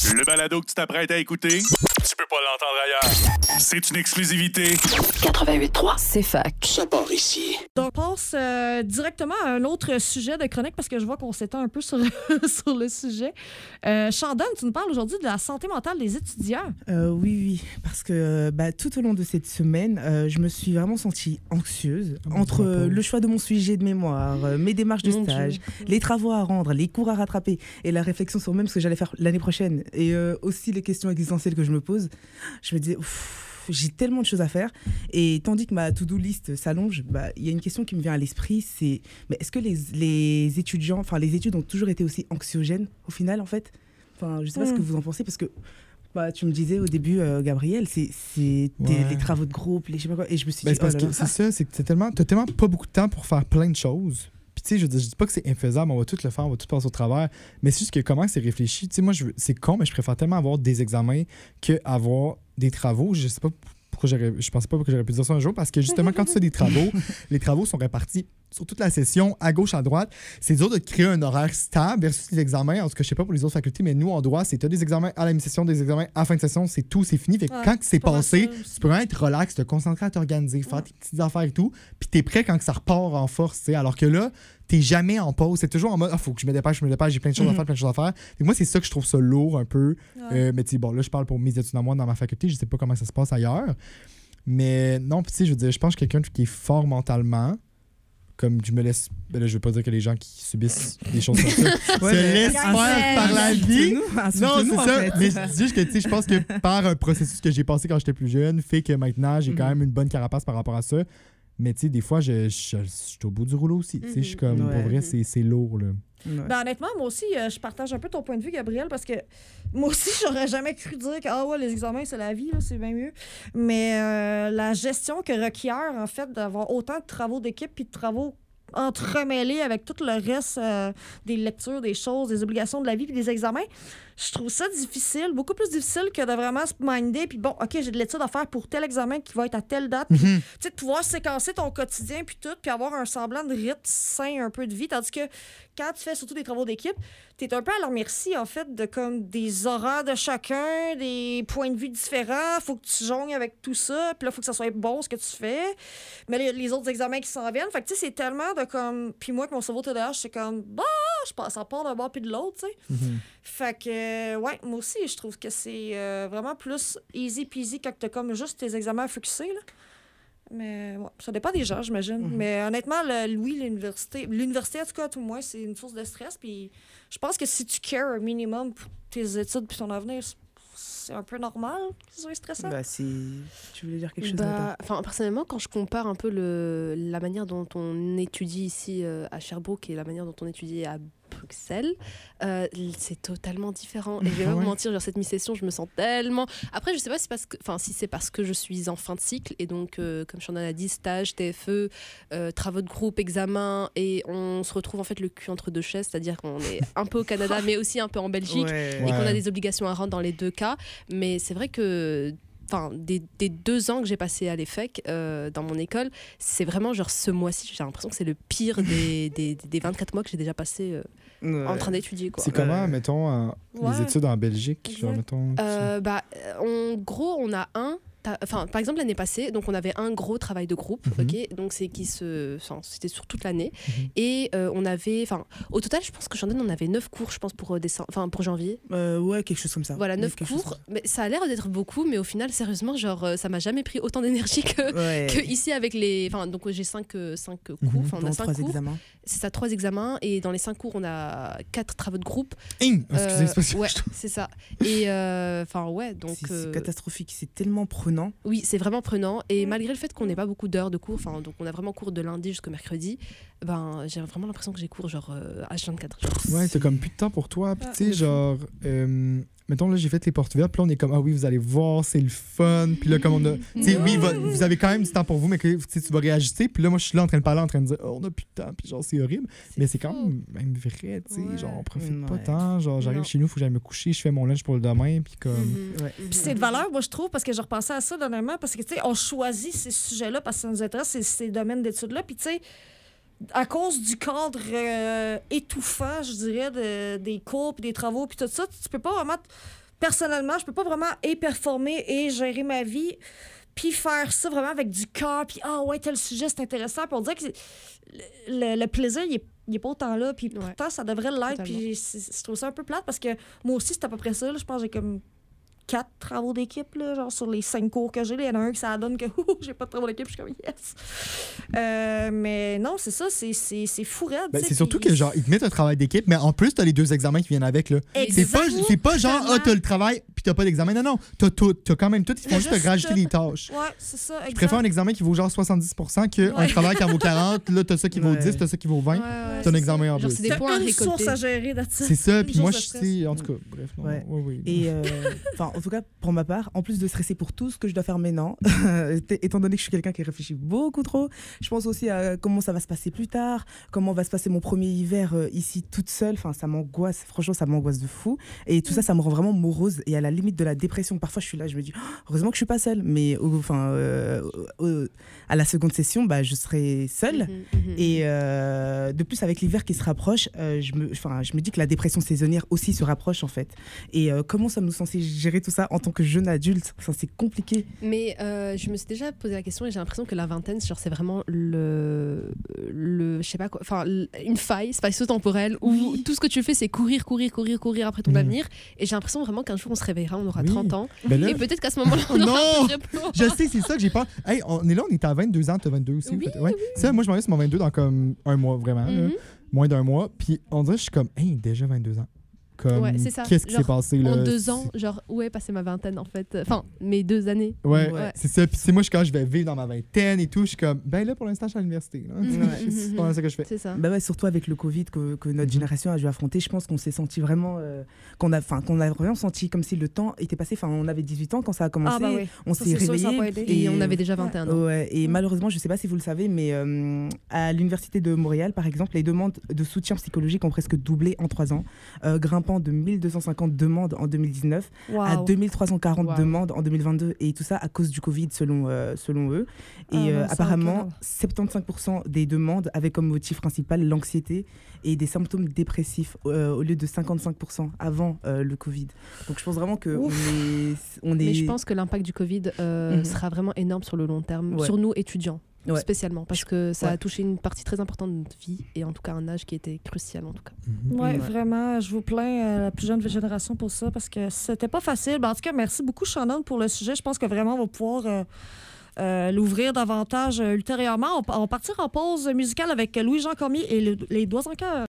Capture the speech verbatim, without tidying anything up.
Le balado que tu t'apprêtes à écouter, tu peux pas l'entendre ailleurs. C'est une exclusivité. quatre-vingt-huit trois, C'est fac. ça part ici. Donc, on passe euh, directement à un autre sujet de chronique parce que je vois qu'on s'étend un peu sur, sur le sujet. Euh, Chandonne, tu nous parles aujourd'hui de la santé mentale des étudiants. Euh, oui, oui, parce que bah, tout au long de cette semaine, euh, je me suis vraiment sentie anxieuse Oh, entre euh, le choix de mon sujet de mémoire, euh, mes démarches de Mon stage, Dieu. les travaux à rendre, les cours à rattraper et la réflexion sur même ce que j'allais faire l'année prochaine et euh, aussi les questions existentielles que je me pose. Je me disais, ouf, j'ai tellement de choses à faire et tandis que ma to-do list s'allonge, bah, il y a une question qui me vient à l'esprit, c'est mais est-ce que les, les étudiants, enfin les études ont toujours été aussi anxiogènes au final en fait? Enfin, je sais pas Mm. ce que vous en pensez parce que bah, tu me disais au début, euh, Gabriel, c'est c'est des- Ouais. les travaux de groupe, les je sais pas quoi, et je me suis Ben, dit, c'est parce oh là que là. c'est ça, c'est que t'as tellement, t'as tellement pas beaucoup de temps pour faire plein de choses. Puis tu sais, je veux dire, je dis pas que c'est infaisable, on va tout le faire, on va tout passer au travers, mais c'est juste que comment c'est réfléchi. Tu sais, moi, je veux- c'est con, mais je préfère tellement avoir des examens qu'avoir des travaux. Je sais pas pourquoi j'aurais, je pensais pas que j'aurais pu dire ça un jour, parce que justement, quand tu fais des travaux, les travaux sont répartis sur toute la session, à gauche, à droite. C'est dur de créer un horaire stable versus les examens. En tout cas, je sais pas pour les autres facultés, mais nous, en droit, c'est t'as des examens à la mi-session, des examens à la fin de session, c'est tout, c'est fini. Fait que Ouais, quand c'est pas mal passé, ça aussi. tu peux vraiment être relax, te concentrer à t'organiser, faire tes petites affaires et tout, puis t'es prêt quand que ça repart en force, tu sais. Alors que là, t'es jamais en pause, c'est toujours en mode, ah, faut que je me dépêche, je me dépêche, j'ai plein de choses à Mhm. faire, plein de choses à faire. Fait que moi, c'est ça que je trouve ça lourd un peu. Ouais. Euh, mais tu sais, bon, là, je parle pour mes études à moi dans ma faculté, je sais pas comment ça se passe ailleurs. Mais non, puis tu sais, je veux dire, je pense que quelqu'un qui est fort mentalement, comme je me laisse. Ben là, je veux pas dire que les gens qui subissent des choses comme ça Ouais, se mais- laissent faire par la vie. Insultez-nous, Non, insultez-nous, c'est en ça. fait. Mais je dis juste que, tu sais, je pense que par un processus que j'ai passé quand j'étais plus jeune, fait que maintenant, j'ai quand Mhm. même une bonne carapace par rapport à ça. Mais tu sais, des fois, je, je, je suis au bout du rouleau aussi. Tu sais, je suis comme, Mhm. pour vrai, Ouais. c'est c'est lourd, là. Ouais. Ben, honnêtement, moi aussi, euh, je partage un peu ton point de vue, Gabriel, parce que moi aussi, j'aurais jamais cru dire que ah ouais, les examens, c'est la vie, là, c'est bien mieux. Mais euh, la gestion que requiert, en fait, d'avoir autant de travaux d'équipe puis de travaux entremêlés avec tout le reste euh, des lectures, des choses, des obligations de la vie puis des examens, je trouve ça difficile, beaucoup plus difficile que de vraiment se minder puis bon, OK, j'ai de l'étude à faire pour tel examen qui va être à telle date. Puis, Mhm. tu sais, de pouvoir séquencer ton quotidien puis tout, puis avoir un semblant de rythme sain un peu de vie. Tandis que quand tu fais surtout des travaux d'équipe, t'es un peu à leur merci, en fait, de comme des horaires de chacun, des points de vue différents. Faut que tu jongles avec tout ça, puis là, faut que ça soit bon ce que tu fais. Mais les, les autres examens qui s'en viennent, fait que tu sais, c'est tellement de comme... Puis moi, avec mon cerveau T D A H, c'est comme, bah, je passe, ça part d'un bord puis de l'autre, tu sais. Mhm. Fait que, euh, ouais, moi aussi, je trouve que c'est euh, vraiment plus easy peasy quand t'as comme juste tes examens à focusser, là. Mais ouais, ça dépend des gens, j'imagine. Mhm. Mais honnêtement, le, oui, l'université, l'université, en tout cas, à tout le moins, c'est une source de stress. Puis je pense que si tu cares un minimum pour tes études puis ton avenir, c'est- c'est un peu normal que ce soit stressant. Bah, c'est... Tu voulais dire quelque chose Bah, enfin, personnellement, quand je compare un peu le, la manière dont on étudie ici euh, à Sherbrooke et la manière dont on étudie à Bruxelles, euh, c'est totalement différent. Et je vais pas Ah vous ouais? mentir, genre cette mi-session, je me sens tellement. Après, je sais pas si, parce que, enfin, si c'est parce que je suis en fin de cycle et donc, euh, comme Chandon a dit, stage, T F E, euh, travaux de groupe, examen, et on se retrouve en fait le cul entre deux chaises, c'est-à-dire qu'on est un peu au Canada, mais aussi un peu en Belgique. Ouais. Et Ouais. qu'on a des obligations à rendre dans les deux cas. Mais c'est vrai que enfin, des, des deux ans que j'ai passé à l'E F E C euh, dans mon école, c'est vraiment genre ce mois-ci, j'ai l'impression que c'est le pire des, des, des vingt-quatre mois que j'ai déjà passé euh, Ouais. en train d'étudier. Quoi. C'est comment, Ouais. mettons, euh, Ouais. les études en Belgique? Genre, Exact. mettons, tu- Euh, bah, euh, en gros, on a un. t'as- Enfin, par exemple, l'année passée, donc on avait un gros travail de groupe, Mhm. ok. Donc c'est qui se, enfin, c'était sur toute l'année, Mhm. et euh, on avait, enfin, au total, je pense que j'en donne, on avait neuf cours, je pense pour euh, décembre, enfin pour janvier. Euh, ouais, quelque chose comme ça. Voilà, Ouais, neuf quelque chose cours. comme Mais ça a l'air d'être beaucoup, mais au final, sérieusement, genre, euh, ça m'a jamais pris autant d'énergie que, ça. Ouais. que ici avec les. Enfin, donc j'ai cinq, euh, cinq cours. Mhm. Enfin, on Dans a cinq trois cours. examens. C'est ça, trois examens. Et dans les cinq cours, on a quatre travaux de groupe. Hein! Excusez, Euh, c'est pas si- ouais, c'est ça. Et euh, enfin, ouais, donc. C'est c'est euh, catastrophique, c'est tellement prenant. oui, c'est vraiment prenant. Et malgré le fait qu'on n'ait pas beaucoup d'heures de cours, enfin, donc on a vraiment cours de lundi jusqu'au mercredi, ben, j'ai vraiment l'impression que j'ai cours genre euh, H vingt-quatre. Genre. Ouais, c'est comme plus de temps pour toi. Puis Ah, tu sais, genre, euh, mettons, là, j'ai fait les portes ouvertes. Puis là, on est comme, ah oui, vous allez voir, c'est le fun. Puis là, comme on a. Tu sais, oui, va- vous avez quand même du temps pour vous, mais que tu sais, tu vas réajuster. Puis là, moi, je suis là en train de parler, en train de dire, oh, on a plus de temps. Puis genre, c'est horrible. Mais c'est quand même, même vrai, tu sais. Ouais. Genre, on profite pas Ouais. tant. Genre, j'arrive Non. chez nous, faut que j'aille me coucher, je fais mon lunch pour le demain. Puis comme. Mhm. Ouais. Mhm. Puis c'est de valeur, moi, je trouve, parce que je repensais à ça dernièrement, parce que, tu sais, on choisit ces sujets-là parce que ça nous intéresse, ces, ces domaines d'études-là. Puis, tu sais, à cause du cadre euh, étouffant, je dirais, de- des cours, puis des travaux, puis tout ça, tu peux pas vraiment t- personnellement, je peux pas vraiment et performer et gérer ma vie, puis faire ça vraiment avec du cœur, puis ah ouais, tel sujet, c'est intéressant. Puis on dirait que c'est- le, le plaisir, il est, il est pas autant là, puis Ouais. pourtant, ça devrait l'être. Totalement. Puis c'est- je trouve ça un peu plate parce que moi aussi, c'est à peu près ça. là. Je pense que j'ai comme quatre travaux d'équipe, là, genre sur les cinq cours que j'ai. là, Il y en a un que ça donne que ouh, j'ai pas de travaux d'équipe, je suis comme yes. Euh, mais non, c'est ça, c'est, c'est, c'est fou raide. Ben, tu sais, c'est surtout puis- que genre ils te mettent un travail d'équipe, mais en plus t'as les deux examens qui viennent avec là. C'est pas, c'est pas genre ah t'as le travail puis t'as pas d'examen. Non non, t'as tout, t'as quand même tout. Ils font T'as juste te juste rajouter tout. les tâches. Ouais, c'est ça, exact. Je préfère un examen qui vaut genre soixante-dix pour cent qu'un Ouais. travail qui en vaut quarante. Là t'as ça qui vaut Ouais. dix, t'as ça qui vaut vingt. Ouais, ouais, T'as un c'est examen en Genre, plus. c'est des T'as points à une source récolter. à gérer, that's it. C'est ça, Une puis moi, source je de stress. sais, en tout cas, bref, non, Ouais. ouais, oui. Et euh, enfin, en tout cas, pour ma part, en plus de stresser pour tout ce que je dois faire maintenant, étant donné que je suis quelqu'un qui réfléchit beaucoup trop, je pense aussi à comment ça va se passer plus tard, comment va se passer mon premier hiver euh, ici toute seule. Enfin, ça m'angoisse, franchement, ça m'angoisse de fou. Et tout ça, ça me rend vraiment morose et à la limite de la dépression. Parfois, je suis là, je me dis, oh, heureusement que je suis pas seule. Mais euh, enfin, euh, euh, à la seconde session, bah, je serai seule. Mhm, mhm. Et euh, de plus, avec l'hiver qui se rapproche, euh, je, me, enfin, je me dis que la dépression saisonnière aussi se rapproche en fait. Et euh, comment sommes-nous censés gérer tout ça en tant que jeune adulte? Enfin, c'est compliqué. Mais euh, je me suis déjà posé la question et j'ai l'impression que la vingtaine, genre, c'est vraiment le, le, je sais pas quoi, enfin, l- une faille spatio-temporelle où Oui. tout ce que tu fais, c'est courir, courir, courir, courir après ton Mhm. avenir. Et j'ai l'impression vraiment qu'un jour, on se réveillera, on aura Oui. trente ans. Ben là, Et peut-être qu'à ce moment-là, on Non! aura un peu de repos. je sais, c'est ça que j'ai peur. Hey, on est là, on est à vingt-deux ans, t'as vingt-deux aussi. Oui, peut-être? Ouais. Ça, moi, je m'en vais sur mon vingt-deux dans comme un mois, vraiment. là. Mhm. Moins d'un mois. Puis on dirait que je suis comme, hey, déjà vingt-deux ans. Comme, Ouais, c'est ça. qu'est-ce qui Genre, s'est passé là? En deux ans, genre, où est passée ma vingtaine en fait? Enfin, mes deux années. Ouais, Ouais. c'est ça. Puis c'est moi, je- quand je vais vivre dans ma vingtaine et tout, je suis comme, ben là, pour l'instant, je suis à l'université. là. Mhm, C'est mhm, pas ça que je fais. C'est ça. Bah ouais, surtout avec le Covid que, que notre Mhm. génération a dû affronter, je pense qu'on s'est senti vraiment, euh, qu'on a, enfin, qu'on a vraiment senti comme si le temps était passé. Enfin, on avait dix-huit ans quand ça a commencé. Ah, bah oui. On Ça, s'est c'est sûr, ça a réveillé. pas aidé. Et on avait déjà vingt et un ans. Ouais, et Mm. malheureusement, je ne sais pas si vous le savez, mais euh, à l'Université de Montréal, par exemple, les demandes de soutien psychologique ont presque doublé en trois ans, euh, grimpant de mille deux cent cinquante demandes en deux mille dix-neuf à Wow. deux mille trois cent quarante Wow. demandes en deux mille vingt-deux. Et tout ça à cause du Covid, selon, euh, selon eux. Et Ah non, euh, ça, apparemment, ok. soixante-quinze pour cent des demandes avaient comme motif principal l'anxiété et des symptômes dépressifs euh, au lieu de cinquante-cinq pour cent avant euh, le Covid. Donc je pense vraiment qu'on est, on est... Mais je pense que l'impact du Covid euh, Mhm. sera vraiment énorme sur le long terme, Ouais. sur nous étudiants. Ouais. Spécialement, parce que ça a Ouais. touché une partie très importante de notre vie et en tout cas un âge qui était crucial en tout cas. Mhm. Ouais, Ouais. vraiment, je vous plains euh, la plus jeune génération pour ça parce que c'était pas facile. Ben, en tout cas, merci beaucoup, Shannon, pour le sujet. Je pense que vraiment, on va pouvoir euh, euh, l'ouvrir davantage euh, ultérieurement. On, on va partir en pause musicale avec Louis-Jean Cormier et le- les Doigts en cœur.